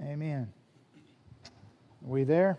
Amen. Are we there?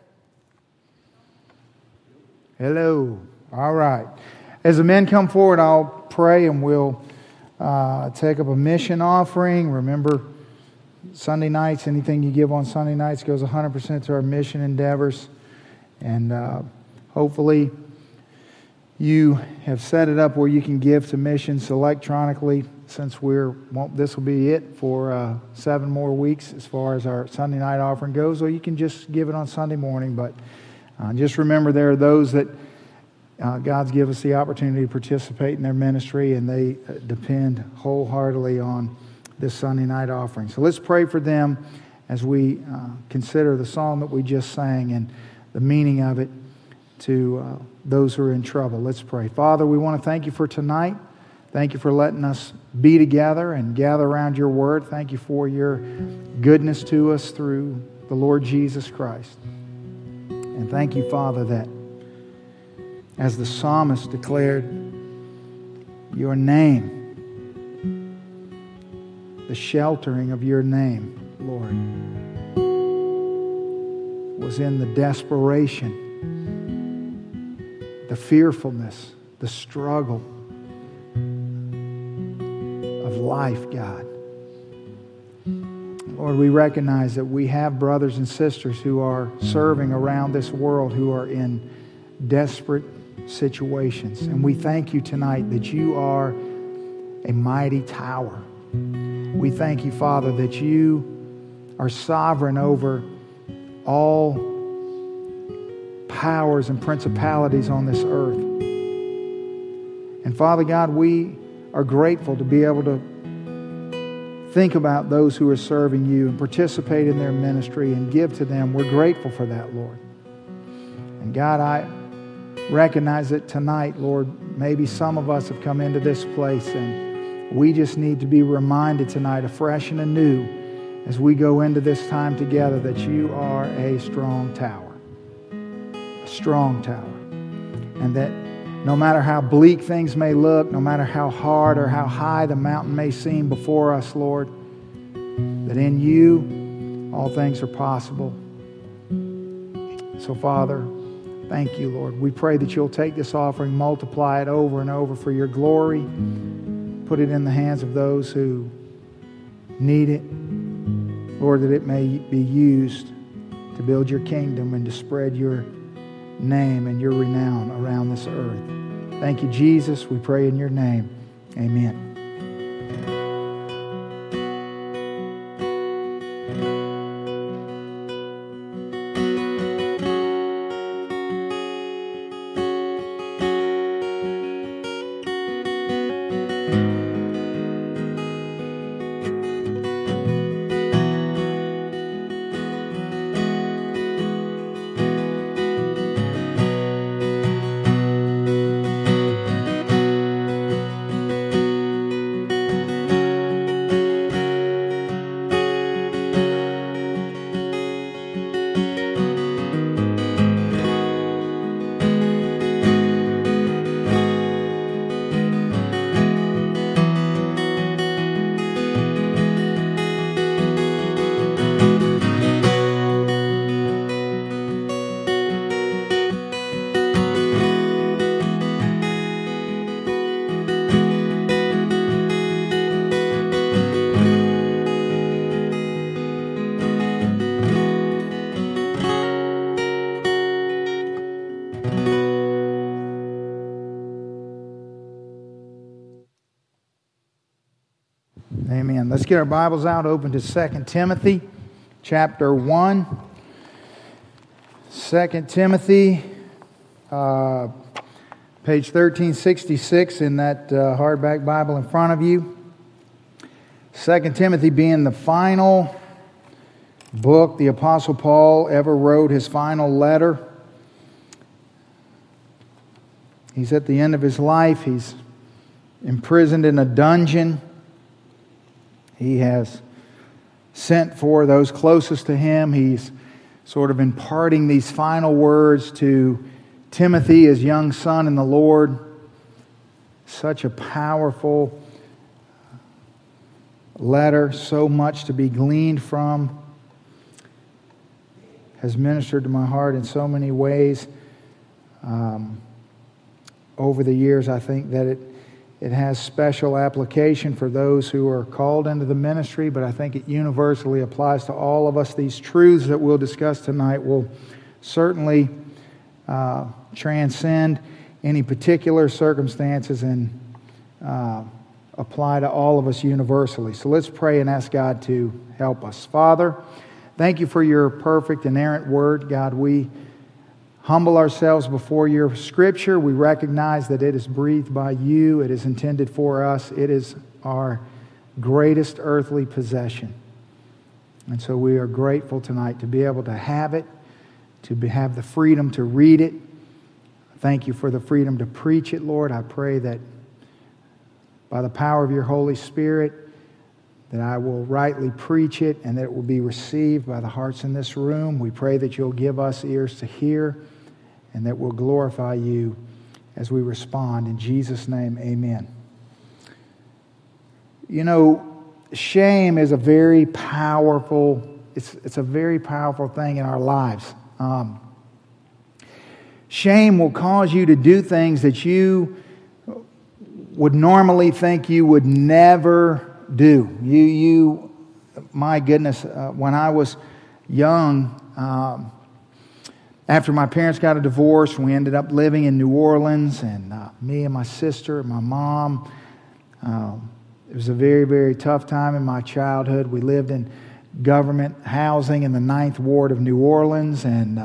Hello. All right. As the men come forward, I'll pray and we'll take up a mission offering. Remember, Sunday nights, anything you give on Sunday nights goes 100% to our mission endeavors. And hopefully you have set it up where you can give to missions electronically, since this will be it for 7 more weeks as far as our Sunday night offering goes, or you can just give it on Sunday morning. But just remember, there are those that God's given us the opportunity to participate in their ministry, and they depend wholeheartedly on this Sunday night offering. So let's pray for them as we consider the song that we just sang and the meaning of it to those who are in trouble. Let's pray. Father, we want to thank you for tonight. Thank you for letting us be together and gather around your word. Thank you for your goodness to us through the Lord Jesus Christ. And thank you, Father, that as the psalmist declared, your name, the sheltering of your name, Lord, was in the desperation, the fearfulness, the struggle of life, God. Lord, we recognize that we have brothers and sisters who are serving around this world who are in desperate situations. And we thank you tonight that you are a mighty tower. We thank you, Father, that you are sovereign over all powers and principalities on this earth. And Father God, we are grateful to be able to think about those who are serving you and participate in their ministry and give to them. We're grateful for that, Lord. And God, I recognize that tonight, Lord, maybe some of us have come into this place and we just need to be reminded tonight afresh and anew as we go into this time together that you are a strong tower. A strong tower. And that no matter how bleak things may look, no matter how hard or how high the mountain may seem before us, Lord, that in you all things are possible. So, Father, thank you, Lord. We pray that you'll take this offering, multiply it over and over for your glory, put it in the hands of those who need it, Lord, that it may be used to build your kingdom and to spread your name and your renown around this earth. Thank you, Jesus. We pray in your name. Amen. Amen. Let's get our Bibles out, open to 2 Timothy chapter 1. 2 Timothy, page 1366 in that hardback Bible in front of you. 2 Timothy being the final book the Apostle Paul ever wrote, his final letter. He's at the end of his life. He's imprisoned in a dungeon. He has sent for those closest to him. He's sort of imparting these final words to Timothy, his young son in the Lord. Such a powerful letter, so much to be gleaned from. has ministered to my heart in so many ways over the years. I think that it has special application for those who are called into the ministry, but I think it universally applies to all of us. These truths that we'll discuss tonight will certainly transcend any particular circumstances and apply to all of us universally. So let's pray and ask God to help us. Father, thank you for your perfect, inerrant word. God, we humble ourselves before your Scripture. We recognize that it is breathed by you. It is intended for us. It is our greatest earthly possession. And so we are grateful tonight to be able to have it, to have the freedom to read it. Thank you for the freedom to preach it, Lord. I pray that by the power of your Holy Spirit, that I will rightly preach it and that it will be received by the hearts in this room. We pray that you'll give us ears to hear and that we'll glorify you as we respond. In Jesus' name, amen. You know, shame is a very powerful, it's a very powerful thing in our lives. Shame will cause you to do things that you would normally think you would never do. My goodness, when I was young, after my parents got a divorce, we ended up living in New Orleans, and me and my sister and my mom, it was a very, very tough time in my childhood. We lived in government housing in the 9th Ward of New Orleans, and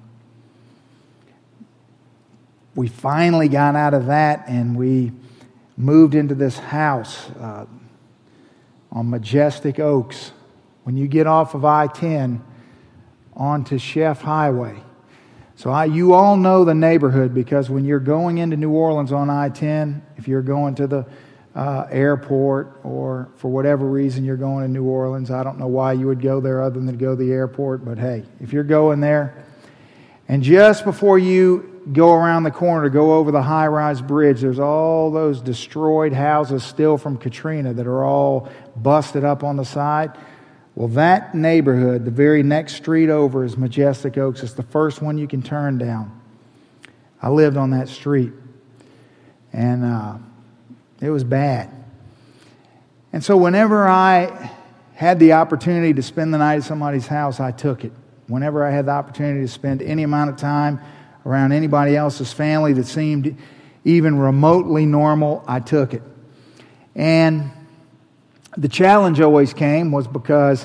we finally got out of that, and we moved into this house on Majestic Oaks. When you get off of I-10 onto Chef Highway. So you all know the neighborhood, because when you're going into New Orleans on I-10, if you're going to the airport, or for whatever reason you're going to New Orleans, I don't know why you would go there other than to go to the airport, but hey, if you're going there, and just before you go around the corner to go over the high-rise bridge, there's all those destroyed houses still from Katrina that are all busted up on the side. Well, that neighborhood, the very next street over, is Majestic Oaks. It's the first one you can turn down. I lived on that street, and it was bad. And so whenever I had the opportunity to spend the night at somebody's house, I took it. Whenever I had the opportunity to spend any amount of time around anybody else's family that seemed even remotely normal, I took it. And the challenge always came was because,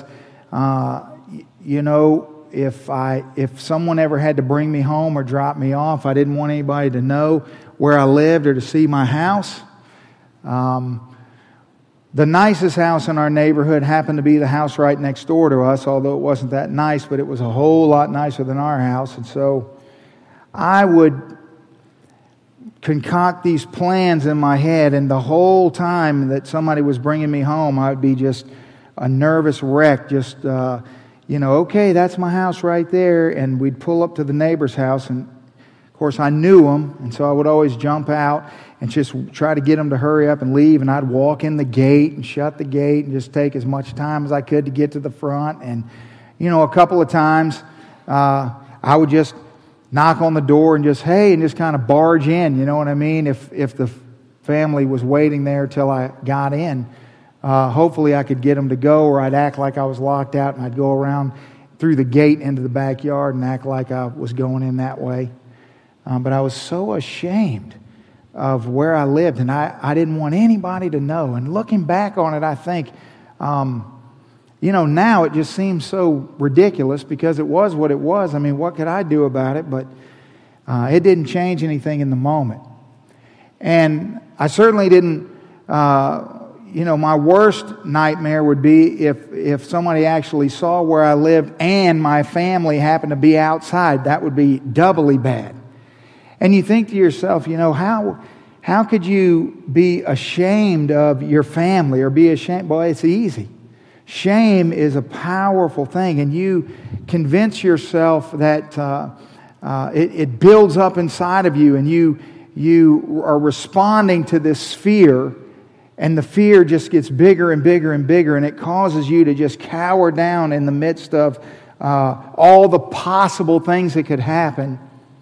if someone ever had to bring me home or drop me off, I didn't want anybody to know where I lived or to see my house. The nicest house in our neighborhood happened to be the house right next door to us, although it wasn't that nice, but it was a whole lot nicer than our house. And so I would concoct these plans in my head, and the whole time that somebody was bringing me home, I would be just a nervous wreck, okay, that's my house right there, and we'd pull up to the neighbor's house, and of course I knew them, and so I would always jump out and just try to get them to hurry up and leave, and I'd walk in the gate and shut the gate and just take as much time as I could to get to the front. And a couple of times I would just knock on the door and just kind of barge in, you know what I mean? If the family was waiting there till I got in, hopefully I could get them to go, or I'd act like I was locked out, and I'd go around through the gate into the backyard and act like I was going in that way. But I was so ashamed of where I lived, and I didn't want anybody to know. And looking back on it, I think, now it just seems so ridiculous because it was what it was. I mean, what could I do about it? But it didn't change anything in the moment. And I certainly didn't, my worst nightmare would be if somebody actually saw where I lived and my family happened to be outside. That would be doubly bad. And you think to yourself, how could you be ashamed of your family or be ashamed? Boy, it's easy. Shame is a powerful thing, and you convince yourself that it builds up inside of you, and you are responding to this fear, and the fear just gets bigger and bigger and bigger, and it causes you to just cower down in the midst of all the possible things that could happen.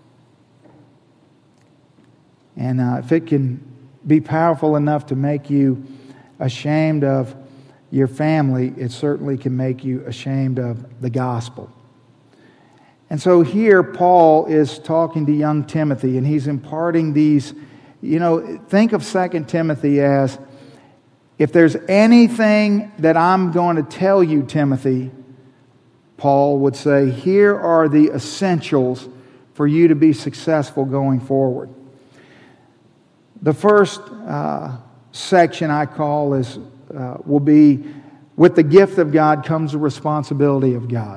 And if it can be powerful enough to make you ashamed of your family, it certainly can make you ashamed of the gospel. And so here Paul is talking to young Timothy, and he's imparting these, think of 2 Timothy as, if there's anything that I'm going to tell you, Timothy, Paul would say, here are the essentials for you to be successful going forward. The first section I call will be, with the gift of God comes the responsibility of God.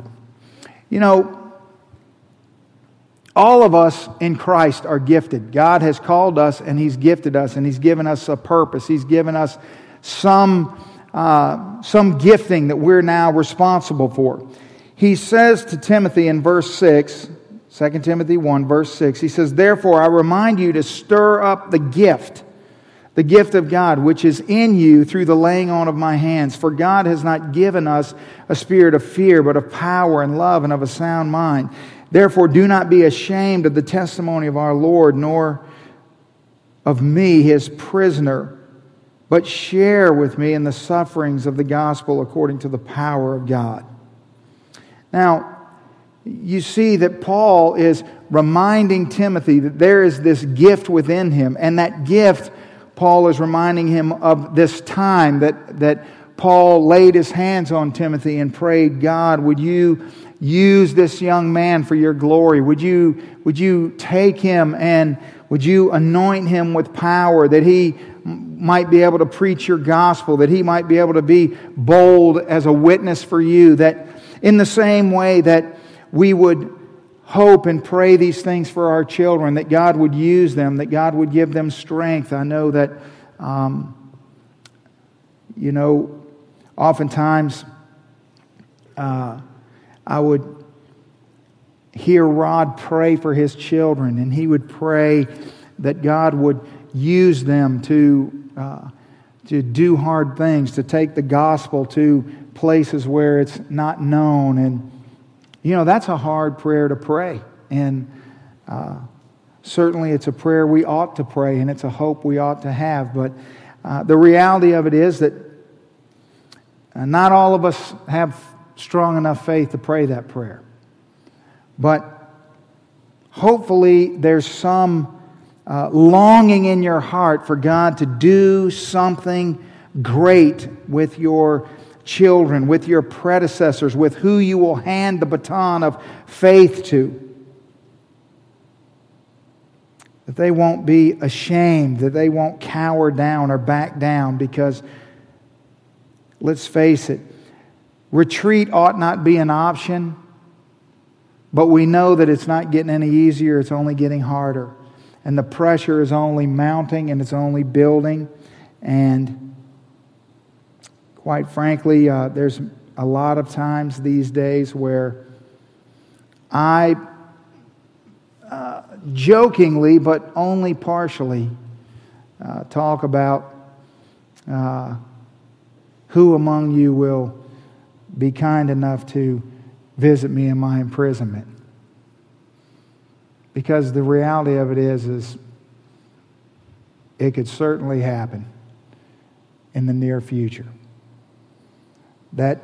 All of us in Christ are gifted. God has called us and He's gifted us and He's given us a purpose. He's given us some gifting that we're now responsible for. He says to Timothy in verse 6, 2 Timothy 1, verse 6, he says, therefore I remind you to stir up the gift of God, which is in you through the laying on of my hands. For God has not given us a spirit of fear, but of power and love and of a sound mind. Therefore do not be ashamed of the testimony of our Lord, nor of me, His prisoner, but share with me in the sufferings of the gospel according to the power of God. Now, you see that Paul is reminding Timothy that there is this gift within him, and that gift, Paul is reminding him of this time that Paul laid his hands on Timothy and prayed, God, would you use this young man for your glory? Would you take him and would you anoint him with power, that he might be able to preach your gospel, that he might be able to be bold as a witness for you, that in the same way that we would hope and pray these things for our children, that God would use them, that God would give them strength. I know that, oftentimes I would hear Rod pray for his children, and he would pray that God would use them to do hard things, to take the gospel to places where it's not known. And that's a hard prayer to pray. And certainly it's a prayer we ought to pray, and it's a hope we ought to have. But the reality of it is that not all of us have strong enough faith to pray that prayer. But hopefully there's some longing in your heart for God to do something great with your children, with your predecessors, with who you will hand the baton of faith to. That they won't be ashamed, that they won't cower down or back down, because, let's face it, retreat ought not be an option, but we know that it's not getting any easier, it's only getting harder. And the pressure is only mounting and it's only building. And quite frankly, there's a lot of times these days where I jokingly, but only partially, talk about who among you will be kind enough to visit me in my imprisonment. Because the reality of it is it could certainly happen in the near future. That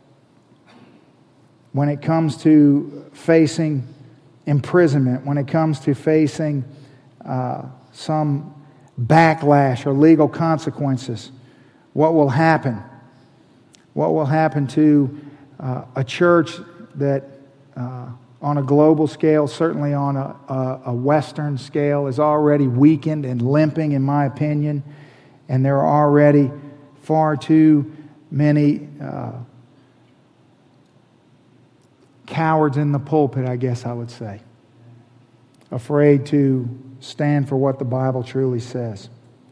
when it comes to facing imprisonment, when it comes to facing some backlash or legal consequences, what will happen? What will happen to a church that on a global scale, certainly on a Western scale, is already weakened and limping, in my opinion, and there are already far too many cowards in the pulpit, I guess I would say, afraid to stand for what the Bible truly says.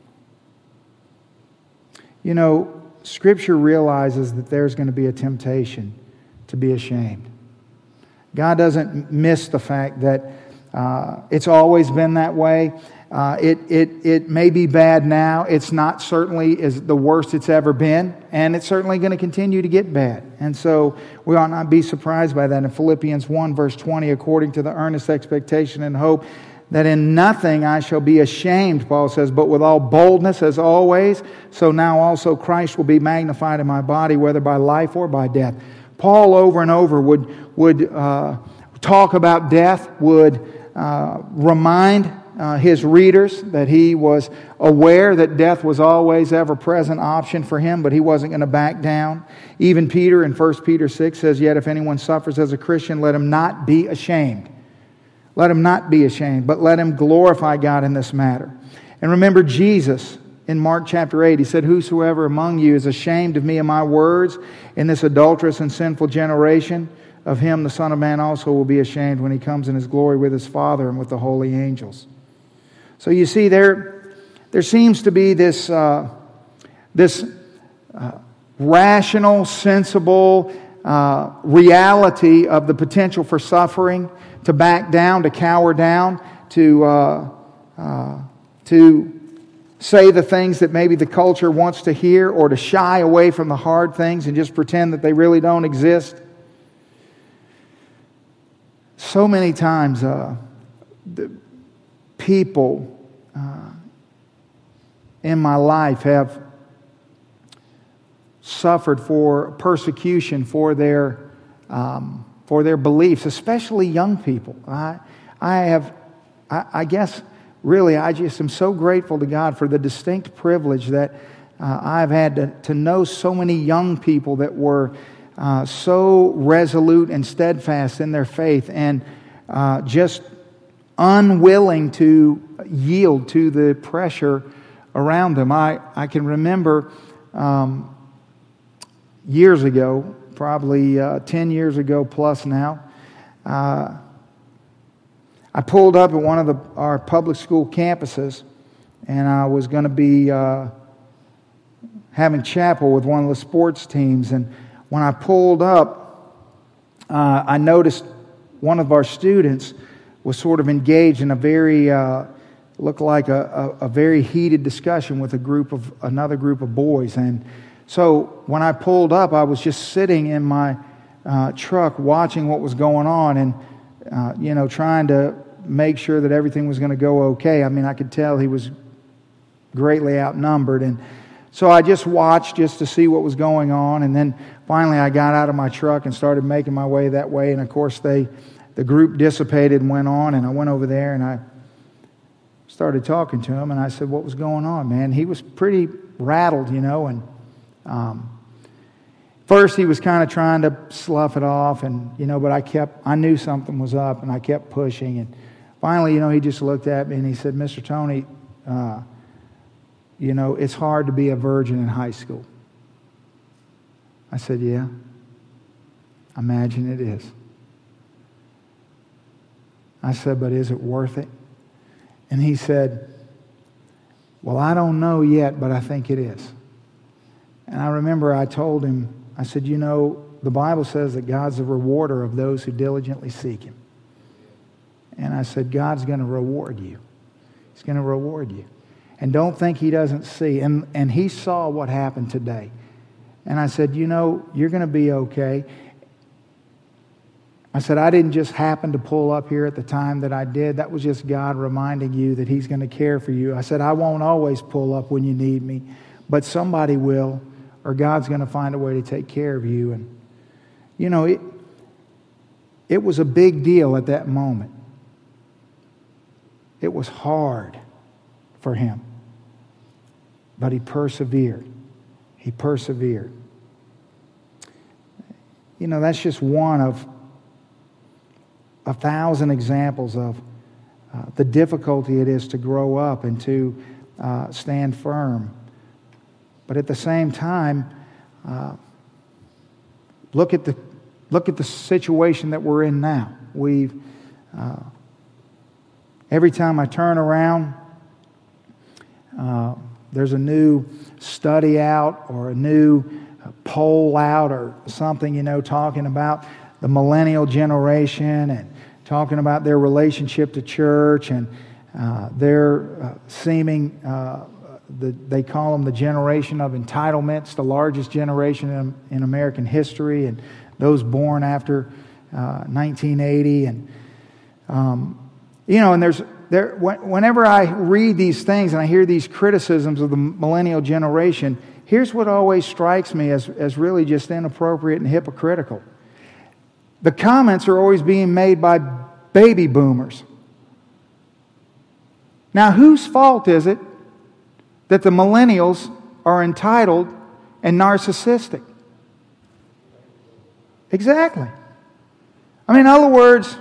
Scripture realizes that there's going to be a temptation to be ashamed. God doesn't miss the fact that it's always been that way. It may be bad now. It's not certainly as the worst it's ever been, and it's certainly going to continue to get bad. And so we ought not be surprised by that. In Philippians 1, verse 20, according to the earnest expectation and hope that in nothing I shall be ashamed, Paul says, but with all boldness as always, so now also Christ will be magnified in my body, whether by life or by death. Paul over and over would talk about death, would remind his readers that he was aware that death was always ever-present option for him, but he wasn't going to back down. Even Peter in 1 Peter 6 says, yet if anyone suffers as a Christian, let him not be ashamed. Let him not be ashamed, but let him glorify God in this matter. And remember Jesus in Mark chapter 8, he said, whosoever among you is ashamed of me and my words in this adulterous and sinful generation, of him the Son of Man also will be ashamed when he comes in his glory with his Father and with the holy angels. So you see, there seems to be this rational, sensible reality of the potential for suffering, to back down, to cower down, to say the things that maybe the culture wants to hear, or to shy away from the hard things and just pretend that they really don't exist. So many times the people in my life have suffered for persecution for their beliefs, especially young people. I guess really I just am so grateful to God for the distinct privilege that I've had to know so many young people that were so resolute and steadfast in their faith, and just unwilling to yield to the pressure around them. I can remember years ago, probably 10 years ago plus now, I pulled up at one of our public school campuses, and I was going to be having chapel with one of the sports teams. And when I pulled up, I noticed one of our students was sort of engaged in a very, looked like a very heated discussion with another group of boys. And so when I pulled up, I was just sitting in my truck watching what was going on, and trying to make sure that everything was going to go okay. I mean, I could tell he was greatly outnumbered, and so I just watched just to see what was going on. And then finally I got out of my truck and started making my way that way. And of course the group dissipated and went on, and I went over there and I started talking to him, and I said, what was going on, man? He was pretty rattled, and first he was kind of trying to slough it off, and but I knew something was up, and I kept pushing. And finally, he just looked at me and he said, Mr. Tony, it's hard to be a virgin in high school. I said, yeah, imagine it is. I said, but is it worth it? And he said, well, I don't know yet, but I think it is. And I remember I told him, I said, the Bible says that God's a rewarder of those who diligently seek Him. And I said, God's going to reward you. He's going to reward you. And don't think He doesn't see. And he saw what happened today. And I said, you're going to be okay. I said, I didn't just happen to pull up here at the time that I did. That was just God reminding you that He's going to care for you. I said, I won't always pull up when you need me, but somebody will, or God's going to find a way to take care of you. And, it was a big deal at that moment. It was hard for him. But he persevered. He persevered. That's just one of 1,000 examples of the difficulty it is to grow up and to stand firm. But at the same time, look at the situation that we're in now. Every time I turn around, there's a new study out or a new poll out or something, talking about the millennial generation and talking about their relationship to church. And They're seeming, they call them the generation of entitlements, the largest generation in American history, and those born after 1980. And, and whenever I read these things and I hear these criticisms of the millennial generation, here's what always strikes me as really just inappropriate and hypocritical. The comments are always being made by baby boomers. Now, whose fault is it that the millennials are entitled and narcissistic? Exactly. I mean, in other words,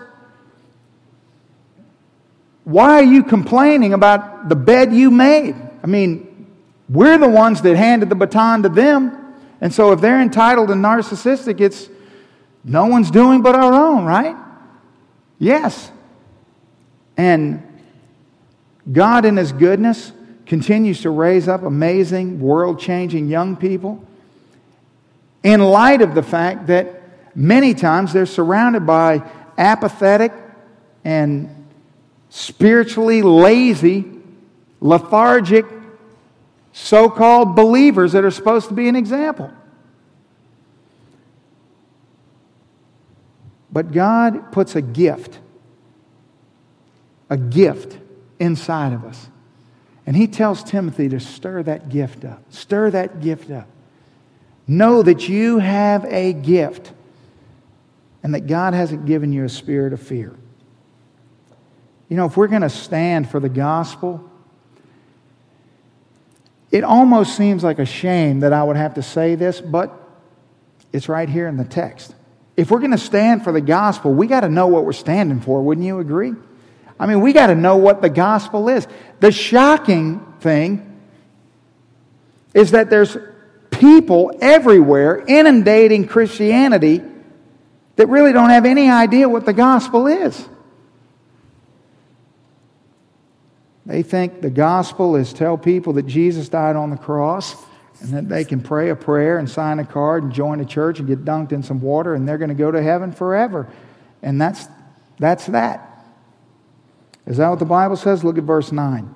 why are you complaining about the bed you made? I mean, we're the ones that handed the baton to them. And so if they're entitled and narcissistic, it's no one's doing but our own, right? Yes. And God in His goodness continues to raise up amazing, world-changing young people in light of the fact that many times they're surrounded by apathetic and spiritually lazy, lethargic, so-called believers that are supposed to be an example. But God puts a gift inside of us. And He tells Timothy to stir that gift up. Stir that gift up. Know that you have a gift and that God hasn't given you a spirit of fear. You know, if we're going to stand for the gospel, it almost seems like a shame that I would have to say this, but it's right here in the text. If we're going to stand for the gospel, we got to know what we're standing for. Wouldn't you agree? I mean, we got to know what the gospel is. The shocking thing is that there's people everywhere inundating Christianity that really don't have any idea what the gospel is. They think the gospel is tell people that Jesus died on the cross and that they can pray a prayer and sign a card and join a church and get dunked in some water and they're going to go to heaven forever. And that's that. Is that what the Bible says? Look at verse 9.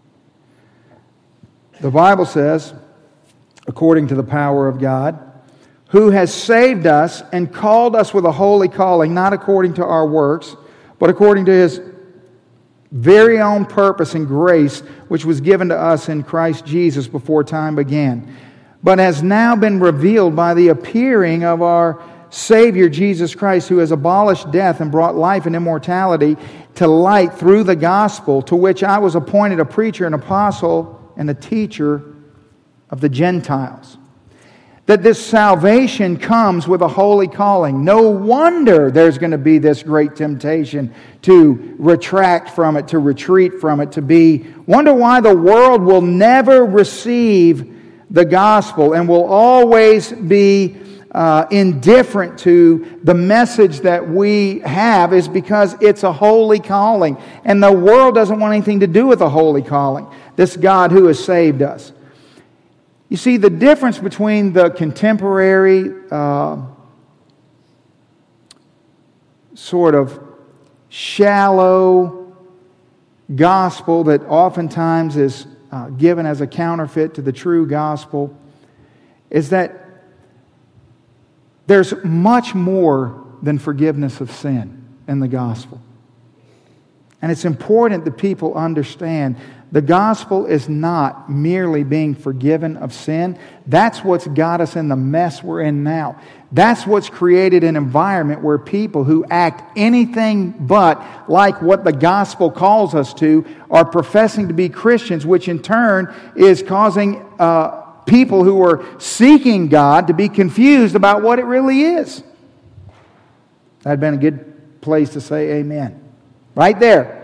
The Bible says, according to the power of God, who has saved us and called us with a holy calling, not according to our works, but according to His very own purpose and grace, which was given to us in Christ Jesus before time began, but has now been revealed by the appearing of our Savior Jesus Christ, who has abolished death and brought life and immortality to light through the gospel, to which I was appointed a preacher, an apostle, and a teacher of the Gentiles. That this salvation comes with a holy calling. No wonder there's going to be this great temptation to retract from it, to retreat from it, to be... Wonder why the world will never receive the gospel and will always be indifferent to the message that we have, is because it's a holy calling. And the world doesn't want anything to do with a holy calling. This God who has saved us. You see, the difference between the contemporary sort of shallow gospel that oftentimes is given as a counterfeit to the true gospel is that there's much more than forgiveness of sin in the gospel. And it's important that people understand the gospel is not merely being forgiven of sin. That's what's got us in the mess we're in now. That's what's created an environment where people who act anything but like what the gospel calls us to are professing to be Christians, which in turn is causing people who are seeking God to be confused about what it really is. That'd been a good place to say amen. Right there.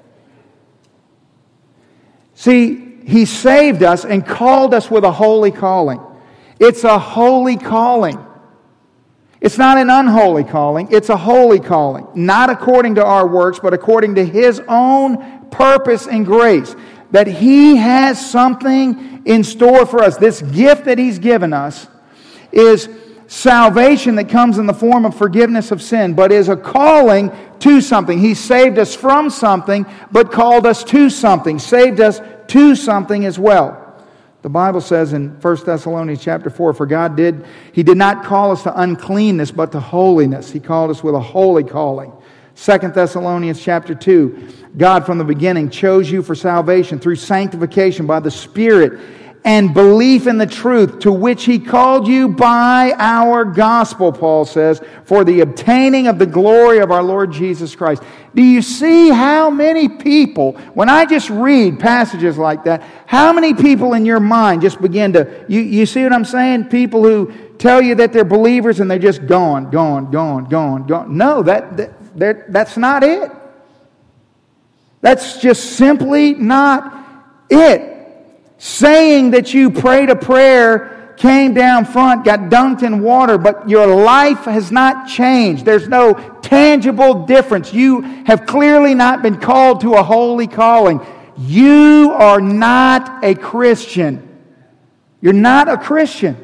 See, He saved us and called us with a holy calling. It's a holy calling. It's not an unholy calling. It's a holy calling. Not according to our works, but according to His own purpose and grace. That He has something in store for us. This gift that He's given us is salvation that comes in the form of forgiveness of sin, but is a calling to something. He saved us from something, but called us to something. Saved us to something as well. The Bible says in 1 Thessalonians chapter 4, for He did not call us to uncleanness, but to holiness. He called us with a holy calling. 2 Thessalonians chapter 2, God from the beginning chose you for salvation through sanctification by the Spirit and belief in the truth, to which He called you by our gospel, Paul says, for the obtaining of the glory of our Lord Jesus Christ. Do you see how many people, when I just read passages like that, how many people in your mind just begin to, you see what I'm saying? People who tell you that they're believers and they're just gone. No, that's not it. That's just simply not it. Saying that you prayed a prayer, came down front, got dunked in water, but your life has not changed. There's no tangible difference. You have clearly not been called to a holy calling. You are not a Christian. You're not a Christian.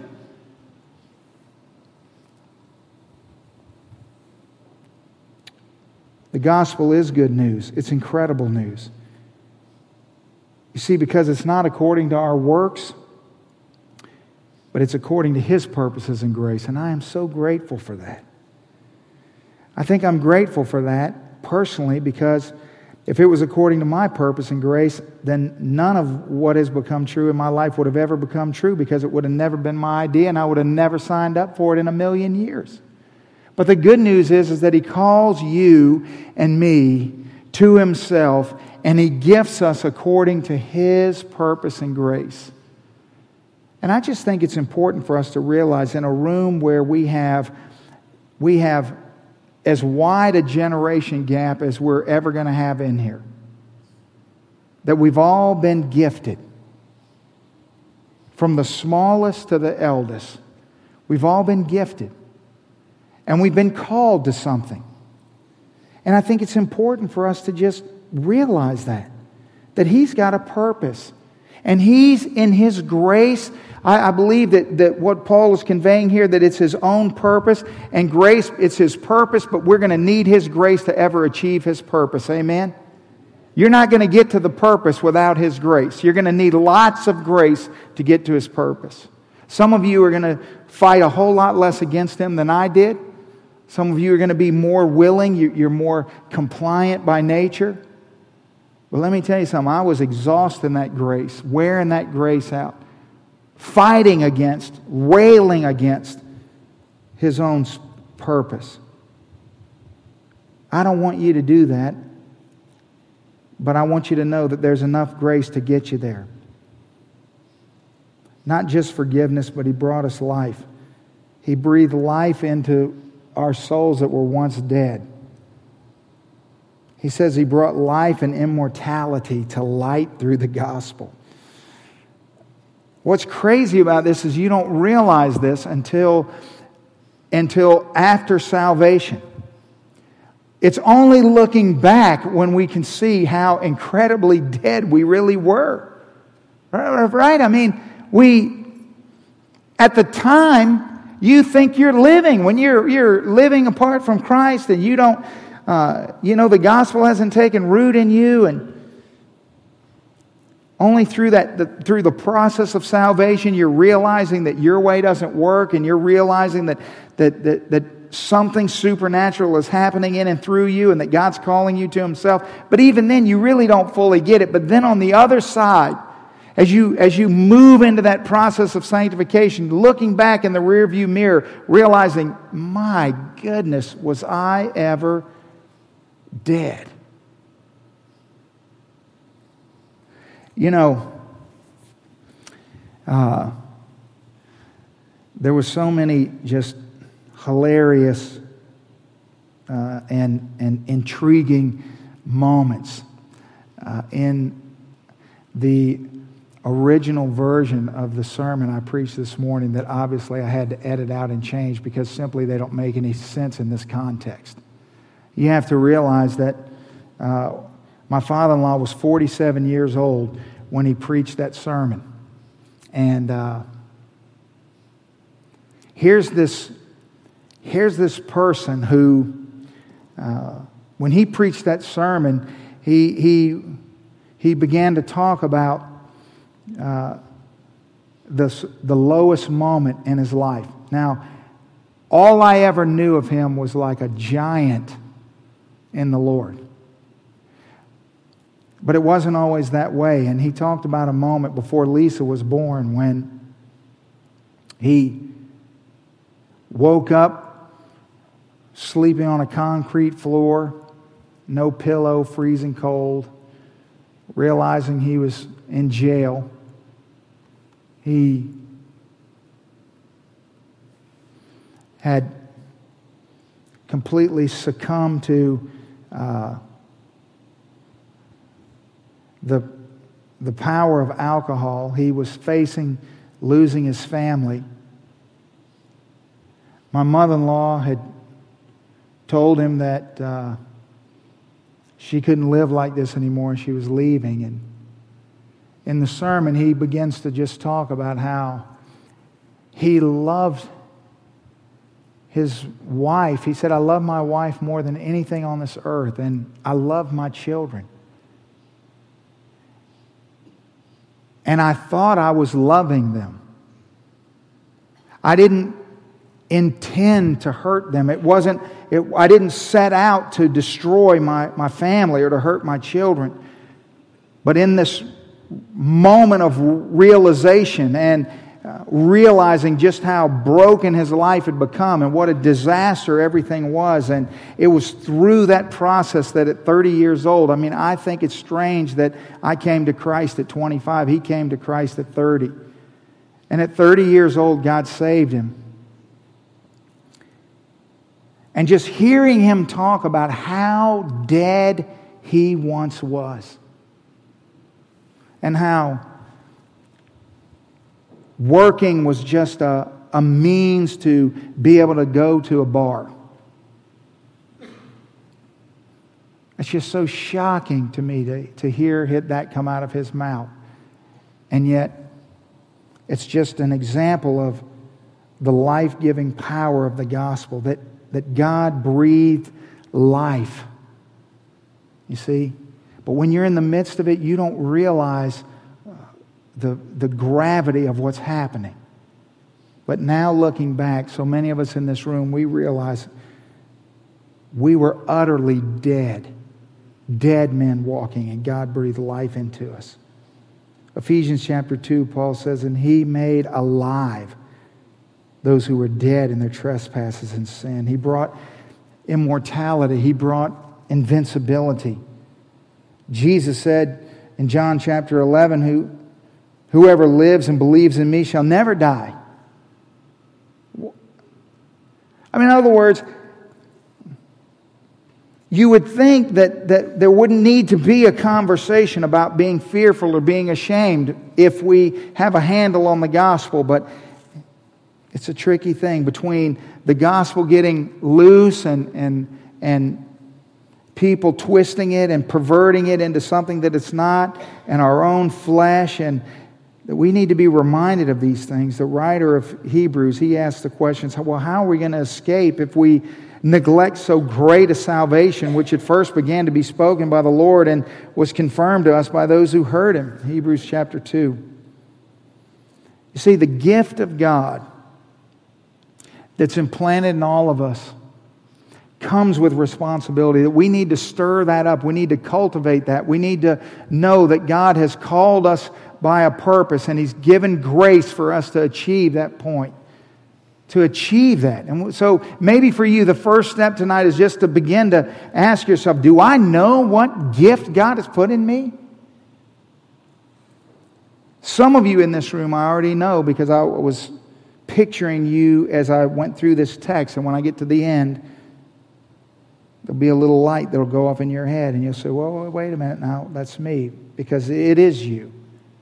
The gospel is good news. It's incredible news. You see, because it's not according to our works, but it's according to His purposes and grace. And I am so grateful for that. I think I'm grateful for that personally, because if it was according to my purpose and grace, then none of what has become true in my life would have ever become true, because it would have never been my idea and I would have never signed up for it in a million years. But the good news is that He calls you and me to Himself, and He gifts us according to His purpose and grace. And I just think it's important for us to realize, in a room where we have as wide a generation gap as we're ever going to have in here, that we've all been gifted. From the smallest to the eldest, we've all been gifted. And we've been called to something. And I think it's important for us to just realize that He's got a purpose. And He's in His grace. I believe that what Paul is conveying here, that it's His own purpose, and grace, it's His purpose, but we're going to need His grace to ever achieve His purpose. Amen? You're not going to get to the purpose without His grace. You're going to need lots of grace to get to His purpose. Some of you are going to fight a whole lot less against Him than I did. Some of you are going to be more willing. You're more compliant by nature. But let me tell you something. I was exhausting that grace, wearing that grace out, fighting against, railing against His own purpose. I don't want you to do that, but I want you to know that there's enough grace to get you there. Not just forgiveness, but He brought us life. He breathed life into our souls that were once dead. He says He brought life and immortality to light through the gospel. What's crazy about this is you don't realize this until after salvation. It's only looking back when we can see how incredibly dead we really were. Right? I mean, at the time, you think you're living. When you're living apart from Christ and you don't, the gospel hasn't taken root in you, and only through the process of salvation, you're realizing that your way doesn't work, and you're realizing that something supernatural is happening in and through you, and that God's calling you to Himself. But even then, you really don't fully get it. But then on the other side, as you move into that process of sanctification, looking back in the rearview mirror, realizing, my goodness, was I ever dead? There were so many just hilarious and intriguing moments in the original version of the sermon I preached this morning that obviously I had to edit out and change because simply they don't make any sense in this context. You have to realize that my father-in-law was 47 years old when he preached that sermon. And here's this here's this person who, when he preached that sermon, he began to talk about the lowest moment in his life. Now, all I ever knew of him was like a giant in the Lord. But it wasn't always that way. And he talked about a moment before Lisa was born when he woke up sleeping on a concrete floor, no pillow, freezing cold, realizing he was in jail. He had completely succumbed to the power of alcohol. He was facing losing his family. My mother-in-law had told him that she couldn't live like this anymore. She was leaving. And in the sermon, he begins to just talk about how he loved his wife. He said, I love my wife more than anything on this earth, and I love my children. And I thought I was loving them. I didn't intend to hurt them. I didn't set out to destroy my family or to hurt my children. But in this moment of realization and realizing just how broken his life had become and what a disaster everything was, and it was through that process that at 30 years old, I think it's strange that I came to Christ at 25. He came to Christ at 30. And at 30 years old, God saved him. And just hearing him talk about how dead he once was, and how working was just a means to be able to go to a bar. It's just so shocking to me to hear that come out of his mouth. And yet, it's just an example of the life-giving power of the gospel, that God breathed life. You see? But when you're in the midst of it, you don't realize the gravity of what's happening. But now looking back, so many of us in this room, we realize we were utterly dead men walking, and God breathed life into us. Ephesians chapter 2, Paul says, and He made alive those who were dead in their trespasses and sin. He brought immortality. He brought invincibility. Jesus said in John chapter 11, whoever lives and believes in me shall never die. In other words, you would think that there wouldn't need to be a conversation about being fearful or being ashamed if we have a handle on the gospel, but it's a tricky thing between the gospel getting loose and people twisting it and perverting it into something that it's not, and our own flesh, and that we need to be reminded of these things. The writer of Hebrews, he asks the questions, well, how are we going to escape if we neglect so great a salvation, which at first began to be spoken by the Lord and was confirmed to us by those who heard Him? Hebrews chapter 2. You see, the gift of God that's implanted in all of us comes with responsibility, that we need to stir that up. We need to cultivate that. We need to know that God has called us by a purpose, and He's given grace for us to achieve that point, to achieve that. And so maybe for you, the first step tonight is just to begin to ask yourself, do I know what gift God has put in me? Some of you in this room I already know, because I was picturing you as I went through this text, and when I get to the end, there'll be a little light that'll go off in your head, and you'll say, well, wait a minute now, that's me, because it is you.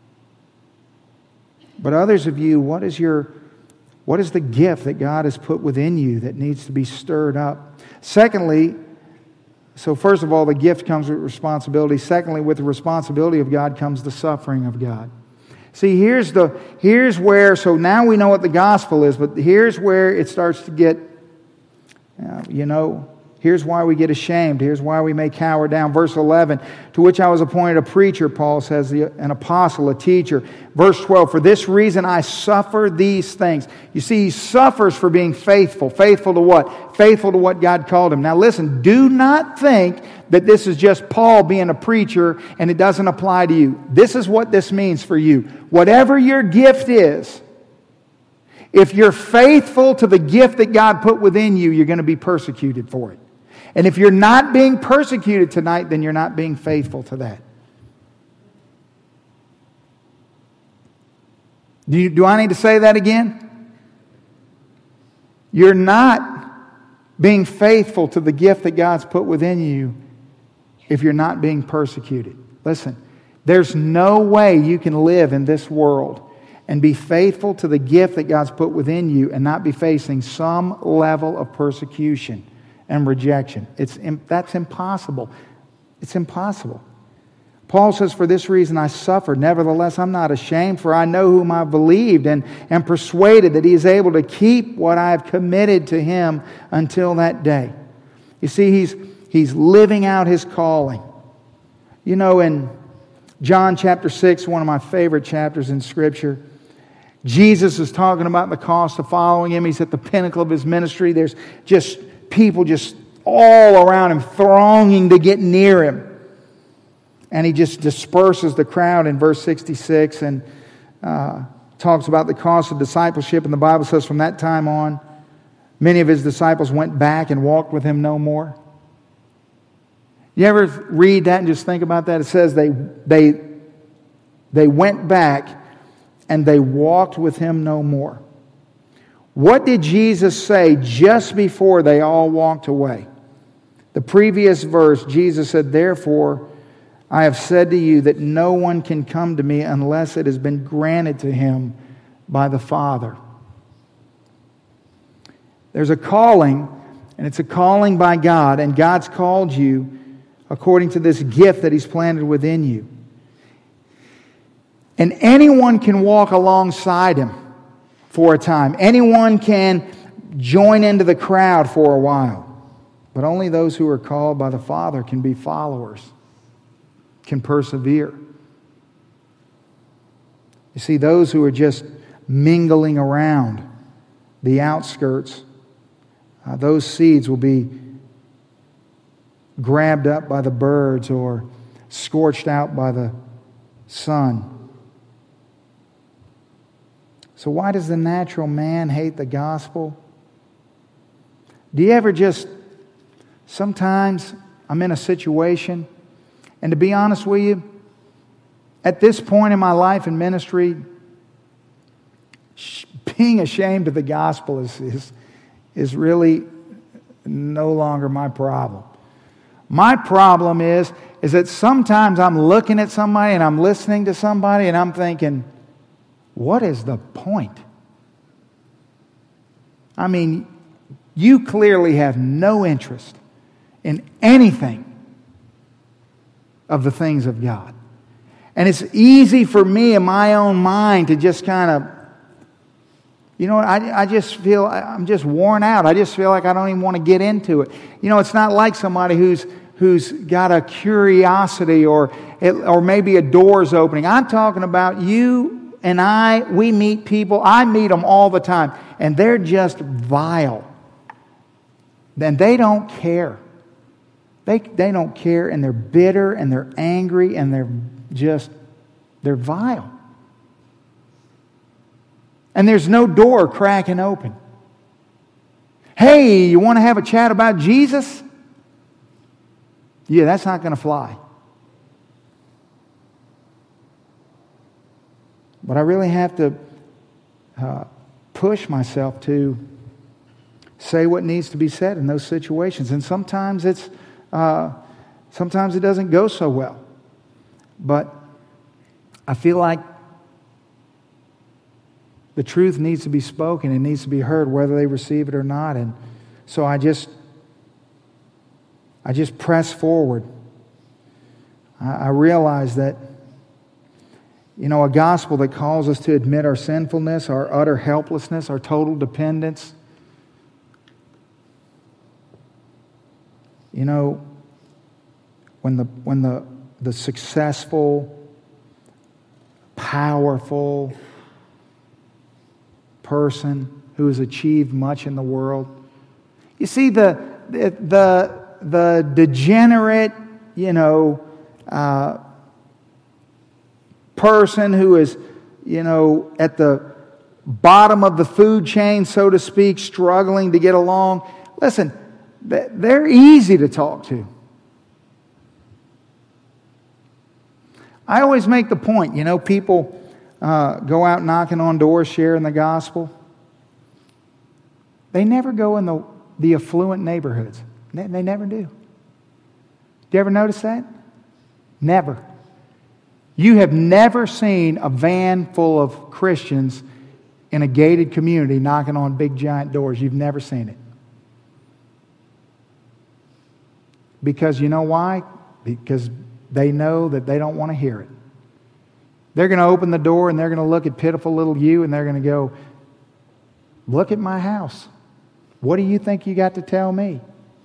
But others of you, what is the gift that God has put within you that needs to be stirred up? Secondly, so first of all, the gift comes with responsibility. Secondly, with the responsibility of God comes the suffering of God. See, here's where, so now we know what the gospel is, but here's where it starts to get Here's why we get ashamed. Here's why we may cower down. Verse 11, to which I was appointed a preacher, Paul says, an apostle, a teacher. Verse 12, for this reason I suffer these things. You see, he suffers for being faithful. Faithful to what? Faithful to what God called him. Now listen, do not think that this is just Paul being a preacher and it doesn't apply to you. This is what this means for you. Whatever your gift is, if you're faithful to the gift that God put within you, you're going to be persecuted for it. And if you're not being persecuted tonight, then you're not being faithful to that. Do I need to say that again? You're not being faithful to the gift that God's put within you if you're not being persecuted. Listen, there's no way you can live in this world and be faithful to the gift that God's put within you and not be facing some level of persecution and rejection. That's impossible. It's impossible. Paul says, for this reason I suffer. Nevertheless, I'm not ashamed, for I know whom I believed and am persuaded that he is able to keep what I have committed to him until that day. You see, he's living out his calling. In John chapter 6, one of my favorite chapters in Scripture, Jesus is talking about the cost of following him. He's at the pinnacle of his ministry. There's just people just all around him thronging to get near him. And he just disperses the crowd in verse 66 and talks about the cost of discipleship. And the Bible says from that time on, many of his disciples went back and walked with him no more. You ever read that and just think about that? It says they went back and they walked with him no more. What did Jesus say just before they all walked away? The previous verse, Jesus said, therefore, I have said to you that no one can come to me unless it has been granted to him by the Father. There's a calling, and it's a calling by God, and God's called you according to this gift that he's planted within you. And anyone can walk alongside him for a time. Anyone can join into the crowd for a while. But only those who are called by the Father can be followers, can persevere. You see, those who are just mingling around the outskirts, those seeds will be grabbed up by the birds or scorched out by the sun. So why does the natural man hate the gospel? Do you ever just, sometimes I'm in a situation, and to be honest with you, at this point in my life and ministry, being ashamed of the gospel is really no longer my problem. My problem is that sometimes I'm looking at somebody and I'm listening to somebody and I'm thinking, what is the point? I mean, you clearly have no interest in anything of the things of God. And it's easy for me in my own mind to just kind of, I just feel I'm just worn out. I just feel like I don't even want to get into it. It's not like somebody who's got a curiosity or maybe a door's opening. I'm talking about you and we meet people. I meet them all the time, and they're just vile. And they don't care. They don't care, and they're bitter, and they're angry, and they're vile. And there's no door cracking open. Hey, you want to have a chat about Jesus? Yeah, that's not going to fly. But I really have to push myself to say what needs to be said in those situations. And sometimes it doesn't go so well. But I feel like the truth needs to be spoken. It needs to be heard, whether they receive it or not. And so I just press forward. I realize that, a gospel that calls us to admit our sinfulness, our utter helplessness, our total dependence, You know, when the successful, powerful person who has achieved much in the world, you see the degenerate, person who is, at the bottom of the food chain, so to speak, struggling to get along. Listen, they're easy to talk to. I always make the point, people go out knocking on doors, sharing the gospel. They never go in the affluent neighborhoods. They never do. Do you ever notice that? Never. You have never seen a van full of Christians in a gated community knocking on big giant doors. You've never seen it. Because you know why? Because they know that they don't want to hear it. They're going to open the door and they're going to look at pitiful little you and they're going to go, look at my house. What do you think you got to tell me?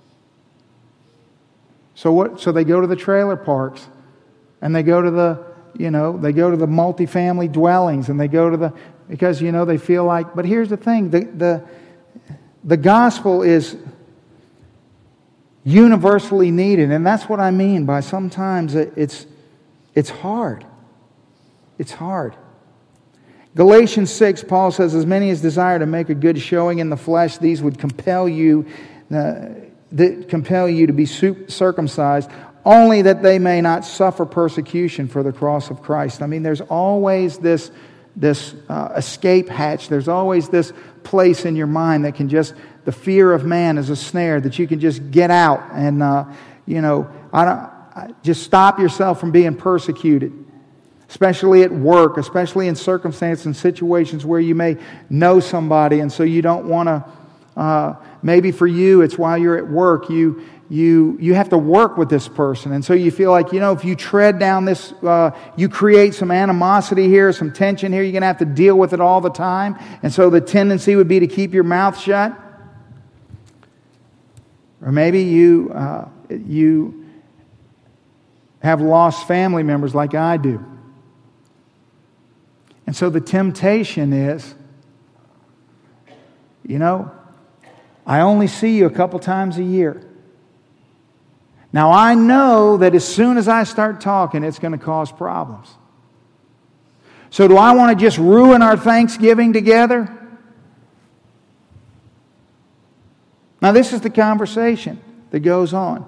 So they go to the trailer parks and they go to the multifamily dwellings and they go to because they feel like, but here's the thing, the gospel is universally needed, and that's what I mean by sometimes it's hard. It's hard. Galatians 6, Paul says, as many as desire to make a good showing in the flesh, these would compel you to be circumcised, only that they may not suffer persecution for the cross of Christ. I mean, there's always this escape hatch. There's always this place in your mind that can just, the fear of man is a snare that you can just get out and, just stop yourself from being persecuted. Especially at work, especially in circumstances and situations where you may know somebody and so you don't want to, maybe for you it's while you're at work, you have to work with this person. And so you feel like, if you tread down this, you create some animosity here, some tension here. You're going to have to deal with it all the time. And so the tendency would be to keep your mouth shut. Or maybe you have lost family members like I do. And so the temptation is, I only see you a couple times a year. Now, I know that as soon as I start talking, it's going to cause problems. So do I want to just ruin our Thanksgiving together? Now, this is the conversation that goes on.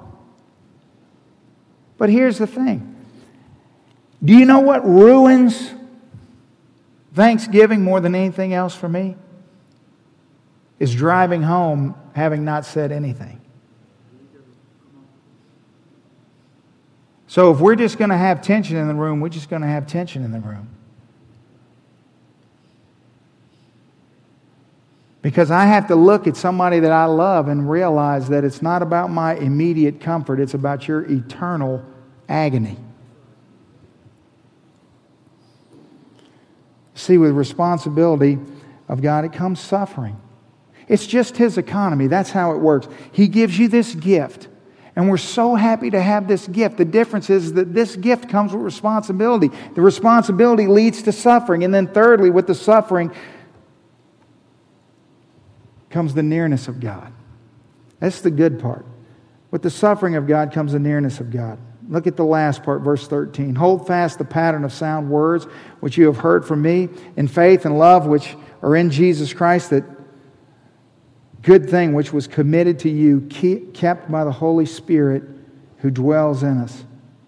But here's the thing. Do you know what ruins Thanksgiving more than anything else for me? Is driving home having not said anything. So if we're just going to have tension in the room, we're just going to have tension in the room. Because I have to look at somebody that I love and realize that it's not about my immediate comfort, it's about your eternal agony. See, with responsibility of God, it comes suffering. It's just His economy. That's how it works. He gives you this gift. And we're so happy to have this gift. The difference is that this gift comes with responsibility. The responsibility leads to suffering. And then thirdly, with the suffering comes the nearness of God. That's the good part. With the suffering of God comes the nearness of God. Look at the last part, verse 13. Hold fast the pattern of sound words which you have heard from me in faith and love which are in Jesus Christ, that good thing which was committed to you, kept by the Holy Spirit who dwells in us.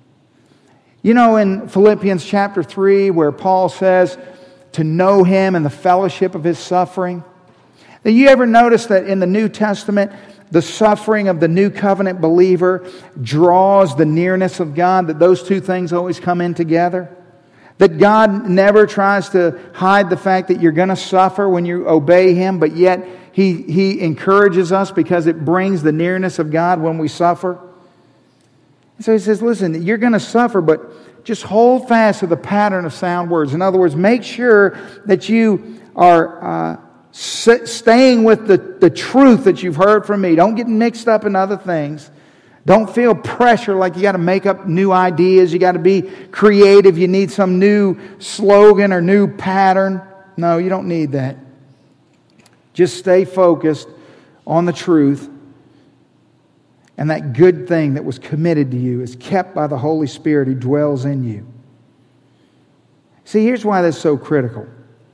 In Philippians chapter 3, where Paul says to know Him and the fellowship of His suffering. Have you ever noticed that in the New Testament, the suffering of the new covenant believer draws the nearness of God, that those two things always come in together? That God never tries to hide the fact that you're going to suffer when you obey Him, but yet He encourages us because it brings the nearness of God when we suffer. So He says, listen, you're going to suffer, but just hold fast to the pattern of sound words. In other words, make sure that you are staying with the truth that you've heard from me. Don't get mixed up in other things. Don't feel pressure like you got to make up new ideas. You got to be creative. You need some new slogan or new pattern. No, you don't need that. Just stay focused on the truth. And that good thing that was committed to you is kept by the Holy Spirit who dwells in you. See, here's why that's so critical.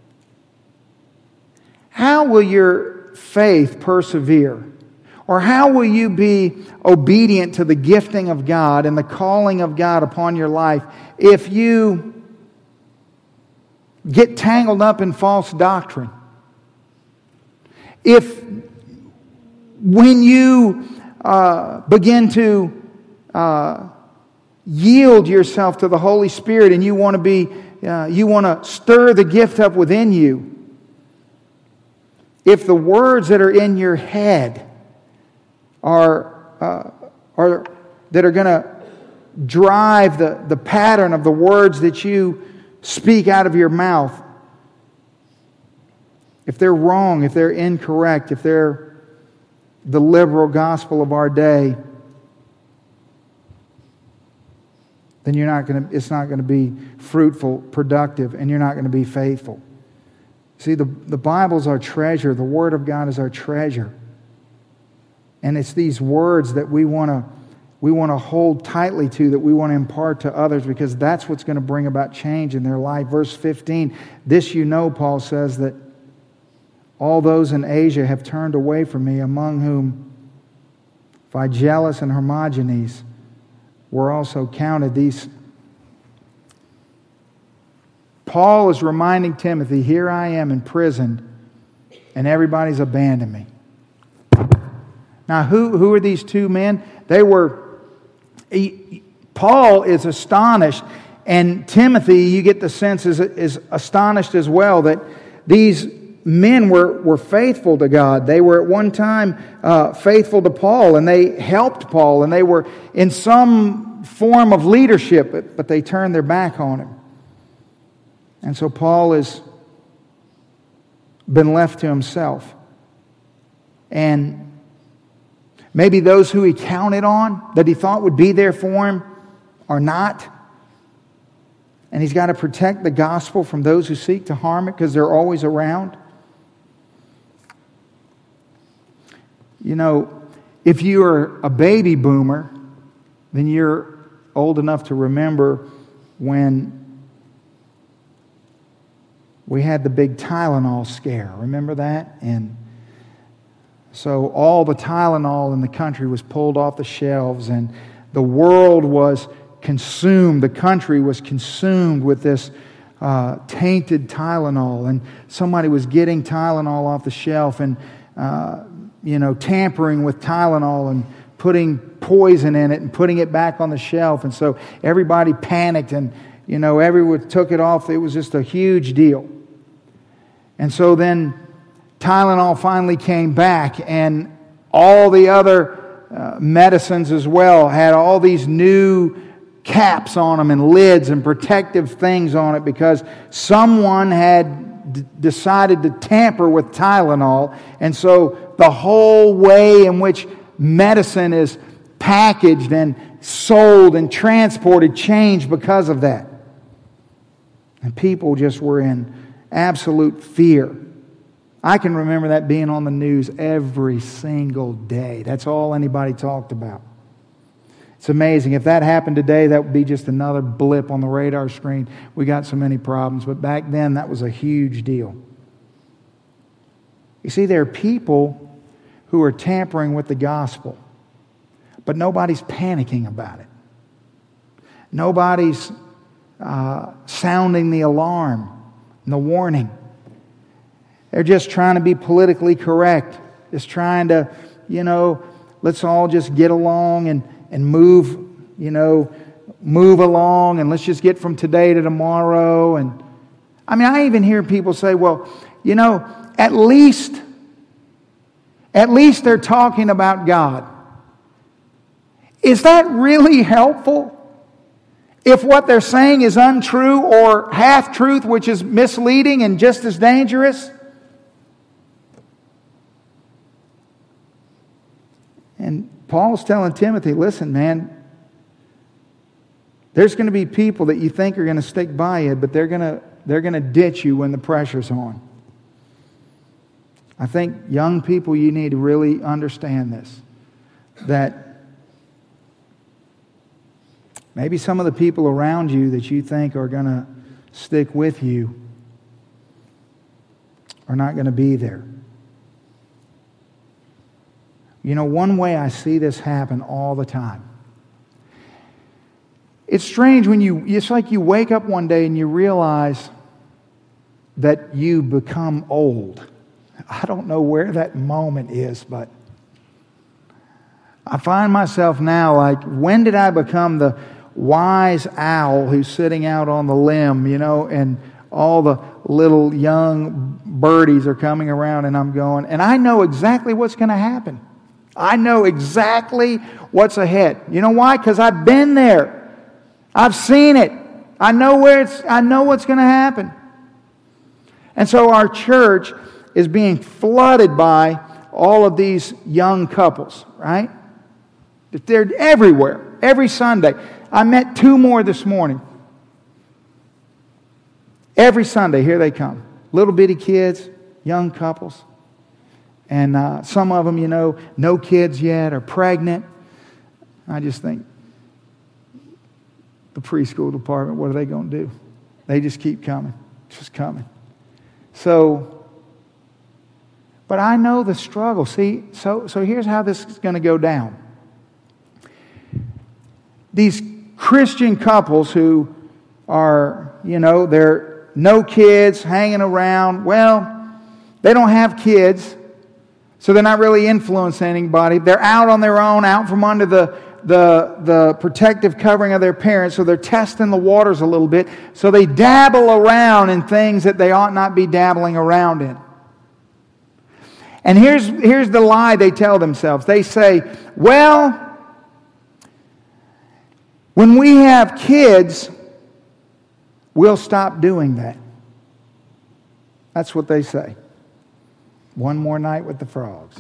How will your faith persevere? Or how will you be obedient to the gifting of God and the calling of God upon your life if you get tangled up in false doctrine? If when you begin to yield yourself to the Holy Spirit and you want to stir the gift up within you, if the words that are in your head that are going to drive the pattern of the words that you speak out of your mouth, if they're wrong, if they're incorrect, if they're the liberal gospel of our day, then it's not going to be fruitful, productive, and you're not going to be faithful. See, the Bible's our treasure. The Word of God is our treasure. And it's these words that we want to hold tightly to, that we want to impart to others, because that's what's going to bring about change in their life. Verse 15, this you know, Paul says, that all those in Asia have turned away from me, among whom Phygelus and Hermogenes were also counted. Paul is reminding Timothy, here I am imprisoned, and everybody's abandoned me. Now, who are these two men? Paul is astonished, and Timothy, you get the sense, is astonished as well, that these men were faithful to God. They were at one time faithful to Paul, and they helped Paul, and they were in some form of leadership, but they turned their back on him. And so Paul has been left to himself. And maybe those who he counted on, that he thought would be there for him, are not. And he's got to protect the gospel from those who seek to harm it, because they're always around. You know, if you're a baby boomer, then you're old enough to remember when we had the big Tylenol scare. Remember that? And so all the Tylenol in the country was pulled off the shelves, and the world was consumed. The country was consumed with this tainted Tylenol, and somebody was getting Tylenol off the shelf and tampering with Tylenol and putting poison in it and putting it back on the shelf. And so everybody panicked, and everyone took it off. It was just a huge deal. And so then Tylenol finally came back, and all the other medicines as well had all these new caps on them and lids and protective things on it, because someone had decided to tamper with Tylenol. And so the whole way in which medicine is packaged and sold and transported changed because of that. And people just were in absolute fear. I can remember that being on the news every single day. That's all anybody talked about. It's amazing. If that happened today, that would be just another blip on the radar screen. We got so many problems. But back then, that was a huge deal. You see, there are people who are tampering with the gospel, but nobody's panicking about it. Nobody's sounding the alarm and the warning. They're just trying to be politically correct. Just trying to, let's all just get along and move along, and let's just get from today to tomorrow. And I even hear people say, well, at least they're talking about God. Is that really helpful? If what they're saying is untrue or half-truth, which is misleading and just as dangerous? And And Paul's telling Timothy, listen, man, there's going to be people that you think are going to stick by you, but they're going to ditch you when the pressure's on. I think young people, you need to really understand this, that maybe some of the people around you that you think are going to stick with you are not going to be there. You know, one way I see this happen all the time. It's strange when it's like you wake up one day and you realize that you become old. I don't know where that moment is, but I find myself now like, when did I become the wise owl who's sitting out on the limb, you know, and all the little young birdies are coming around and I'm going, and I know exactly what's going to happen. I know exactly what's ahead. You know why? Because I've been there. I've seen it. I know what's going to happen. And so our church is being flooded by all of these young couples, right? They're everywhere, every Sunday. I met 2 more this morning. Every Sunday, here they come. Little bitty kids, young couples. And some of them, you know, no kids yet, are pregnant. I just think, the preschool department, what are they going to do? They just keep coming. Just coming. So, but I know the struggle. See, so here's how this is going to go down. These Christian couples who are, you know, they're no kids, hanging around. Well, they don't have kids, so they're not really influencing anybody. They're out on their own, out from under the protective covering of their parents, so they're testing the waters a little bit. So they dabble around in things that they ought not be dabbling around in. And here's the lie they tell themselves. They say, well, when we have kids, we'll stop doing that. That's what they say. One more night with the frogs.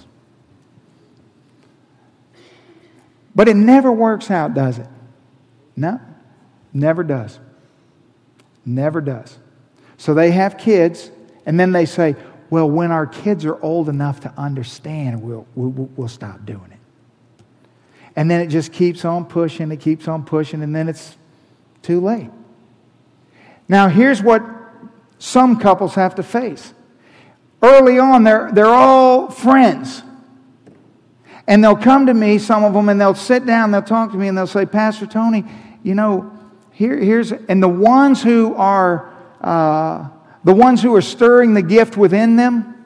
But it never works out, does it? No, never does. Never does. So they have kids, and then they say, well, when our kids are old enough to understand, we'll stop doing it. And then it just keeps on pushing, and then it's too late. Now, here's what some couples have to face. Early on, they're all friends. And they'll come to me, some of them, and they'll sit down, they'll talk to me, and they'll say, Pastor Tony, you know, here's... And the ones who are stirring the gift within them,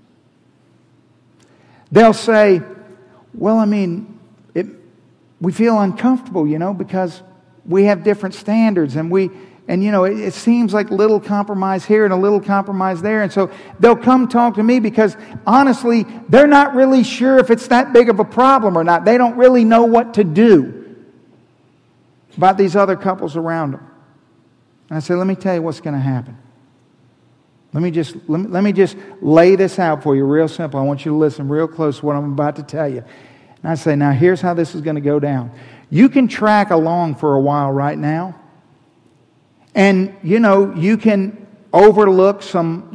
they'll say, well, I mean, we feel uncomfortable, you know, because we have different standards, and you know, it seems like a little compromise here and a little compromise there. And so they'll come talk to me because, honestly, they're not really sure if it's that big of a problem or not. They don't really know what to do about these other couples around them. And I say, let me tell you what's going to happen. Let me just lay this out for you real simple. I want you to listen real close to what I'm about to tell you. And I say, now here's how this is going to go down. You can track along for a while right now. And, you know, you can overlook some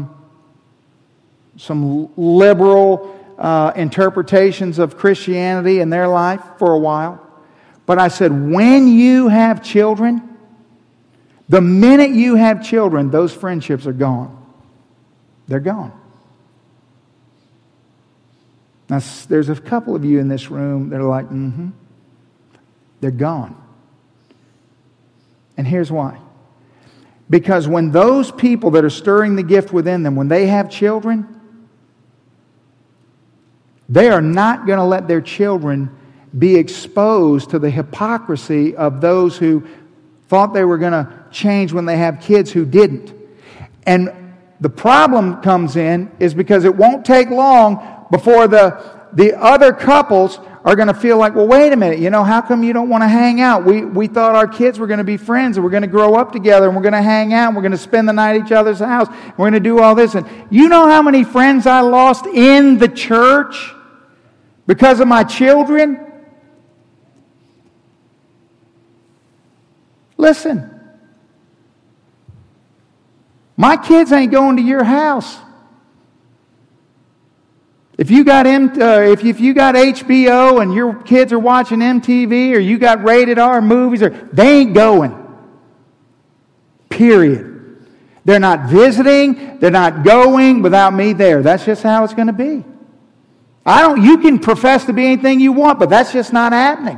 liberal interpretations of Christianity in their life for a while. But I said, when you have children, the minute you have children, those friendships are gone. They're gone. Now, there's a couple of you in this room that are like, they're gone. And here's why. Because when those people that are stirring the gift within them, when they have children, they are not going to let their children be exposed to the hypocrisy of those who thought they were going to change when they have kids who didn't. And the problem comes in is because it won't take long before the other couples are going to feel like, well, wait a minute, you know, how come you don't want to hang out? We thought our kids were going to be friends and we're going to grow up together and we're going to hang out and we're going to spend the night at each other's house. We're going to do all this. And you know how many friends I lost in the church Because of my children? Listen. My kids ain't going to your house. If you got if you got HBO and your kids are watching MTV, or you got rated R movies, or they ain't going. Period. They're not visiting. They're not going without me there. That's just how it's going to be. You can profess to be anything you want, but that's just not happening.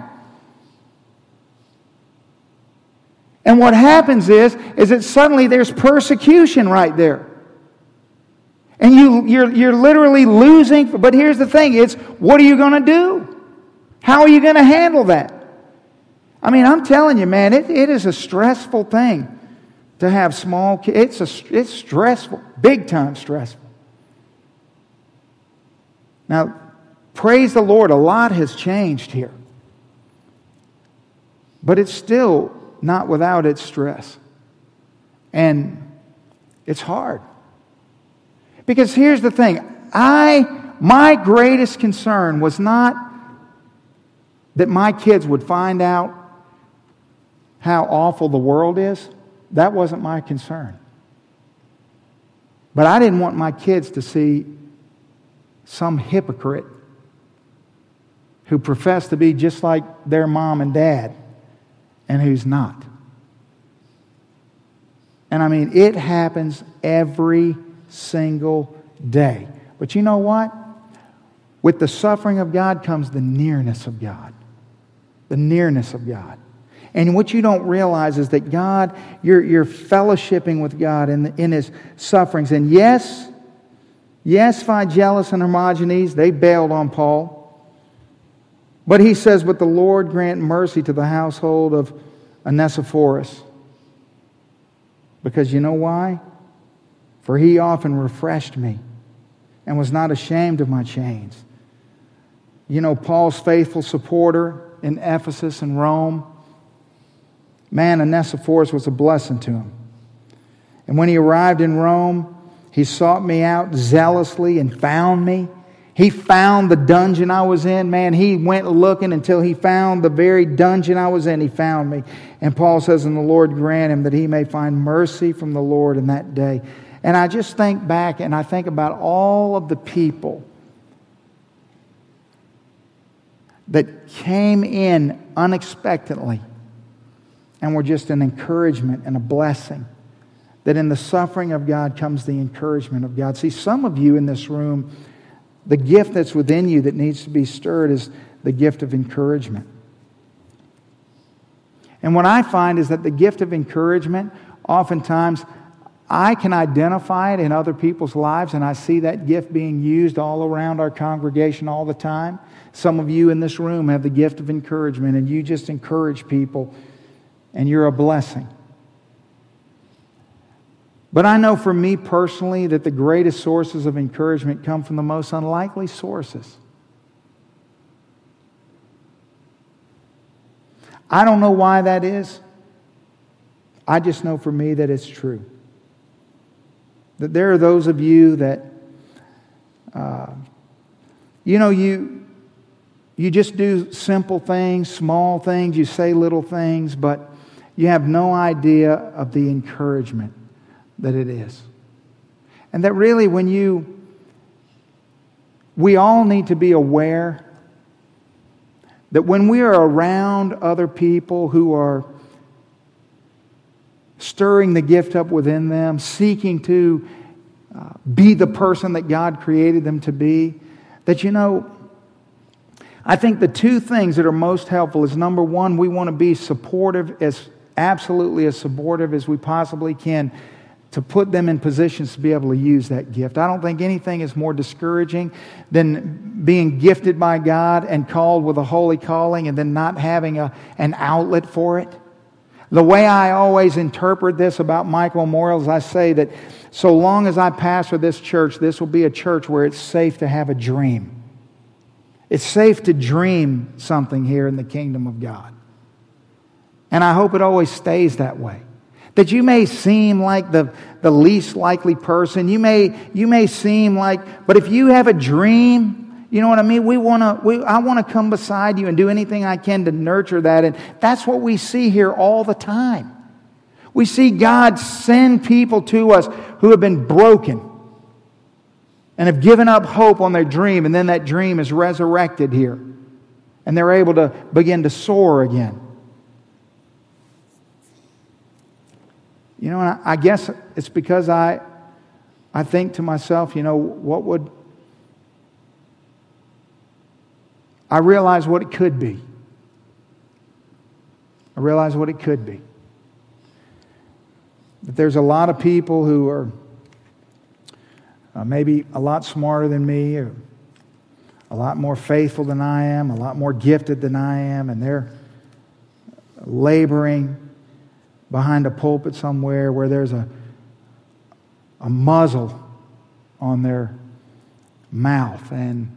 And what happens is that suddenly there's persecution right there. And you're literally losing. But here's the thing. It's, what are you going to do? How are you going to handle that? I mean, I'm telling you, man, it is a stressful thing to have small kids. It's stressful. Big time stressful. Now, praise the Lord, a lot has changed here. But it's still not without its stress. And it's hard. Because here's the thing. My greatest concern was not that my kids would find out how awful the world is. That wasn't my concern. But I didn't want my kids to see some hypocrite who professed to be just like their mom and dad and who's not. And I mean, it happens every single day. But you know what? With the suffering of God comes the nearness of God. The nearness of God. And what you don't realize is that God, you're fellowshipping with God in His sufferings. And yes, Phygellus and Hermogenes, they bailed on Paul. But he says, but the Lord grant mercy to the household of Onesiphorus. Because you know why? For he often refreshed me and was not ashamed of my chains. You know, Paul's faithful supporter in Ephesus and Rome, man, Onesiphorus was a blessing to him. And when he arrived in Rome, he sought me out zealously and found me. He found the dungeon I was in. Man, he went looking until he found the very dungeon I was in. He found me. And Paul says, and the Lord grant him that he may find mercy from the Lord in that day. And I just think back and I think about all of the people that came in unexpectedly and were just an encouragement and a blessing. That in the suffering of God comes the encouragement of God. See, some of you in this room, the gift that's within you that needs to be stirred is the gift of encouragement. And what I find is that the gift of encouragement, oftentimes, I can identify it in other people's lives, and I see that gift being used all around our congregation all the time. Some of you in this room have the gift of encouragement, and you just encourage people, and you're a blessing. But I know for me personally that the greatest sources of encouragement come from the most unlikely sources. I don't know why that is. I just know for me that it's true. That there are those of you that, you just do simple things, small things, you say little things, but you have no idea of the encouragement that it is. And that really we all need to be aware that when we are around other people who are stirring the gift up within them, seeking to be the person that God created them to be, that I think the two things that are most helpful is, number one, we want to be absolutely as supportive as we possibly can to put them in positions to be able to use that gift. I don't think anything is more discouraging than being gifted by God and called with a holy calling and then not having an outlet for it. The way I always interpret this about Michael Memorial is I say that so long as I pastor this church, this will be a church where it's safe to have a dream. It's safe to dream something here in the kingdom of God. And I hope it always stays that way. That you may seem like the least likely person. You may seem like, but if you have a dream, You know what I mean? I want to come beside you and do anything I can to nurture that. And that's what we see here all the time. We see God send people to us who have been broken and have given up hope on their dream, and then that dream is resurrected here. And they're able to begin to soar again. You know, and I guess it's because I think to myself, you know, I realize what it could be. I realize what it could be. That there's a lot of people who are maybe a lot smarter than me, or a lot more faithful than I am, a lot more gifted than I am, and they're laboring behind a pulpit somewhere where there's a muzzle on their mouth, and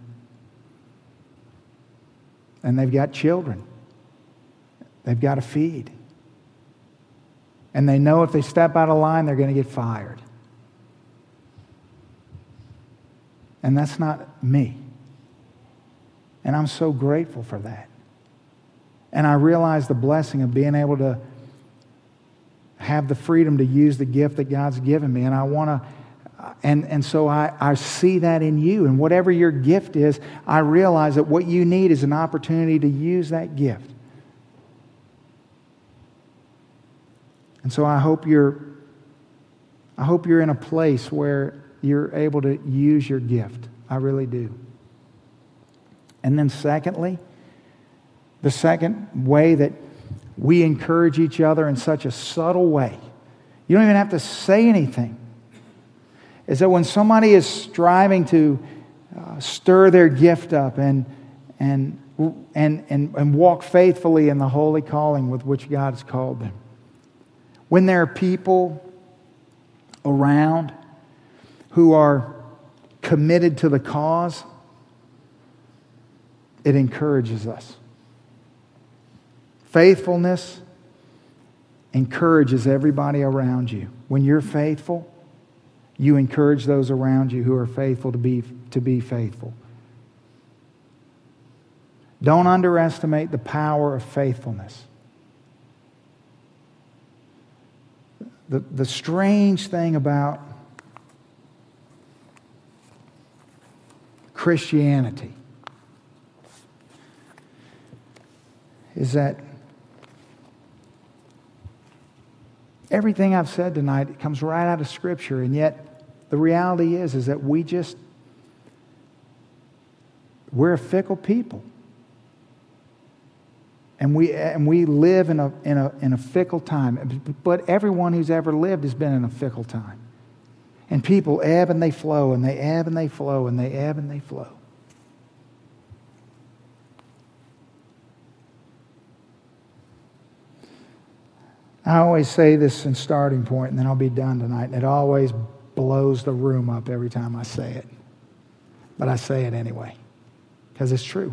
they've got children they've got to feed. And they know if they step out of line, they're going to get fired. And that's not me. And I'm so grateful for that. And I realize the blessing of being able to have the freedom to use the gift that God's given me. And I want to, and so I see that in you. And whatever your gift is, I realize that what you need is an opportunity to use that gift. And so I hope you're in a place where you're able to use your gift. I really do. And then secondly, the second way that we encourage each other in such a subtle way, you don't even have to say anything, is that when somebody is striving to stir their gift up and walk faithfully in the holy calling with which God has called them, when there are people around who are committed to the cause, it encourages us. Faithfulness encourages everybody around you. When you're faithful, you encourage those around you who are faithful to be faithful. Don't underestimate the power of faithfulness. The strange thing about Christianity is that everything I've said tonight comes right out of Scripture, and yet the reality is that we're a fickle people. And we live in a fickle time. But everyone who's ever lived has been in a fickle time. And people ebb and they flow, and they ebb and they flow, and they ebb and they flow. I always say this in starting point, and then I'll be done tonight. And it always blows the room up every time I say it. But I say it anyway, because it's true.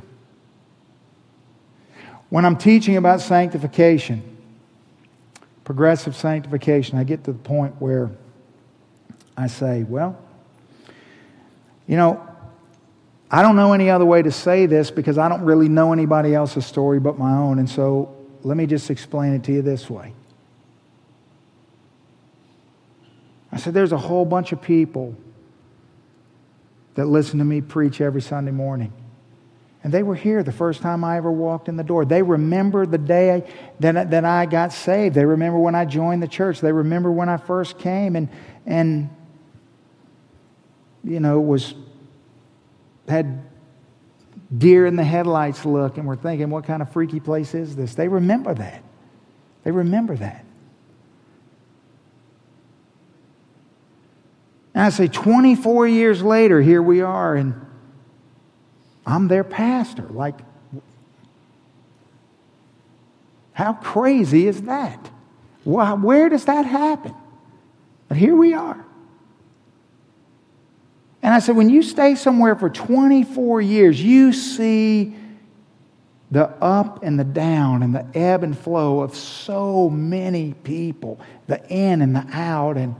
When I'm teaching about sanctification, progressive sanctification, I get to the point where I say, well, you know, I don't know any other way to say this because I don't really know anybody else's story but my own. And so let me just explain it to you this way. I said, there's a whole bunch of people that listen to me preach every Sunday morning. And they were here the first time I ever walked in the door. They remember the day that I got saved. They remember when I joined the church. They remember when I first came and you know, had deer in the headlights look and were thinking, what kind of freaky place is this? They remember that. They remember that. And I say 24 years later, here we are, and I'm their pastor. Like, how crazy is that? Where does that happen? But here we are. And I said, when you stay somewhere for 24 years, you see the up and the down and the ebb and flow of so many people, the in and the out. And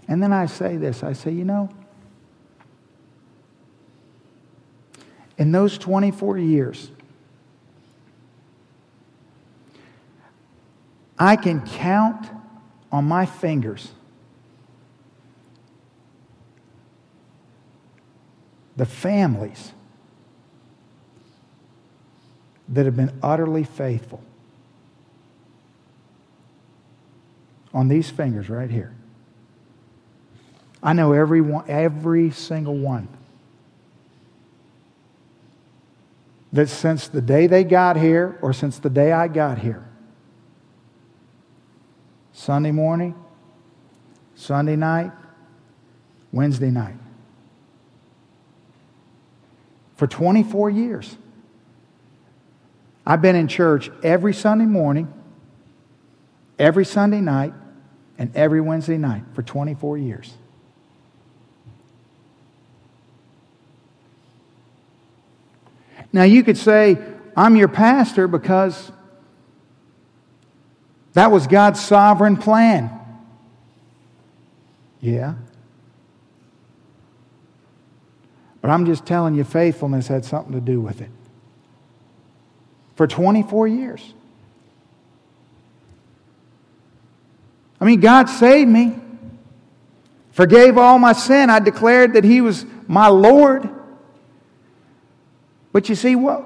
And then I say this. I say, in those 24 years, I can count on my fingers the families that have been utterly faithful. On these fingers right here. I know every single one. That since the day they got here, or since the day I got here, Sunday morning, Sunday night, Wednesday night, for 24 years, I've been in church every Sunday morning, every Sunday night, and every Wednesday night for 24 years. Now you could say, I'm your pastor because that was God's sovereign plan. Yeah. But I'm just telling you, faithfulness had something to do with it. For 24 years. I mean, God saved me. Forgave all my sin. I declared that He was my Lord. But you see what?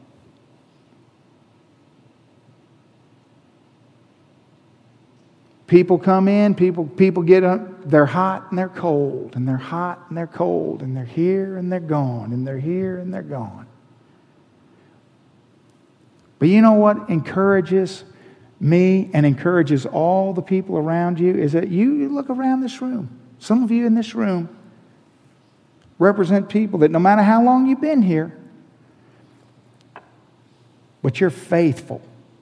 People come in, people get up, they're hot and they're cold, and they're hot and they're cold, and they're here and they're gone, and they're here and they're gone. But you know what encourages me and encourages all the people around you is that you look around this room. Some of you in this room represent people that no matter how long you've been here, but you're faithful.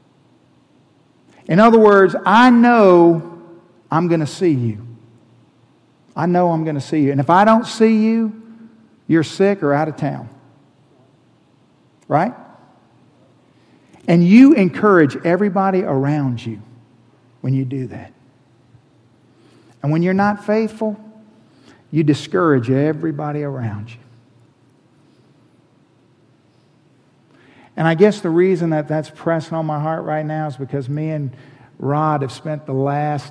In other words, I know I'm going to see you. I know I'm going to see you. And if I don't see you, you're sick or out of town. Right? And you encourage everybody around you when you do that. And when you're not faithful, you discourage everybody around you. And I guess the reason that that's pressing on my heart right now is because me and Rod have spent the last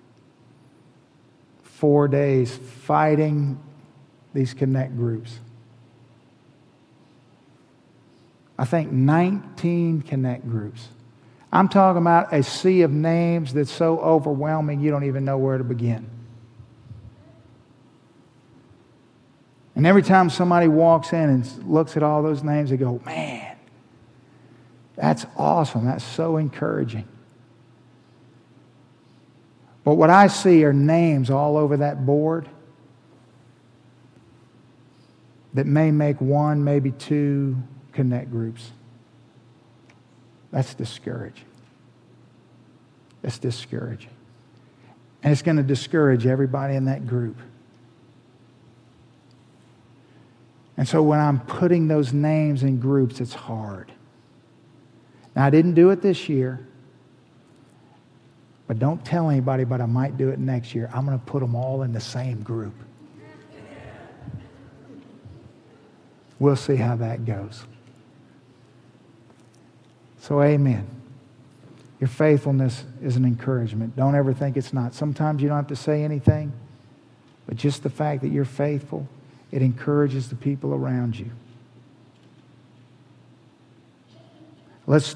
4 days fighting these connect groups. I think 19 connect groups. I'm talking about a sea of names that's so overwhelming you don't even know where to begin. And every time somebody walks in and looks at all those names, they go, man, that's awesome. That's so encouraging. But what I see are names all over that board that may make one, maybe two connect groups. That's discouraging. It's discouraging. And it's going to discourage everybody in that group. And so when I'm putting those names in groups, it's hard. Now, I didn't do it this year. But don't tell anybody, but I might do it next year. I'm going to put them all in the same group. We'll see how that goes. So, amen. Your faithfulness is an encouragement. Don't ever think it's not. Sometimes you don't have to say anything, but just the fact that you're faithful, it encourages the people around you. Let's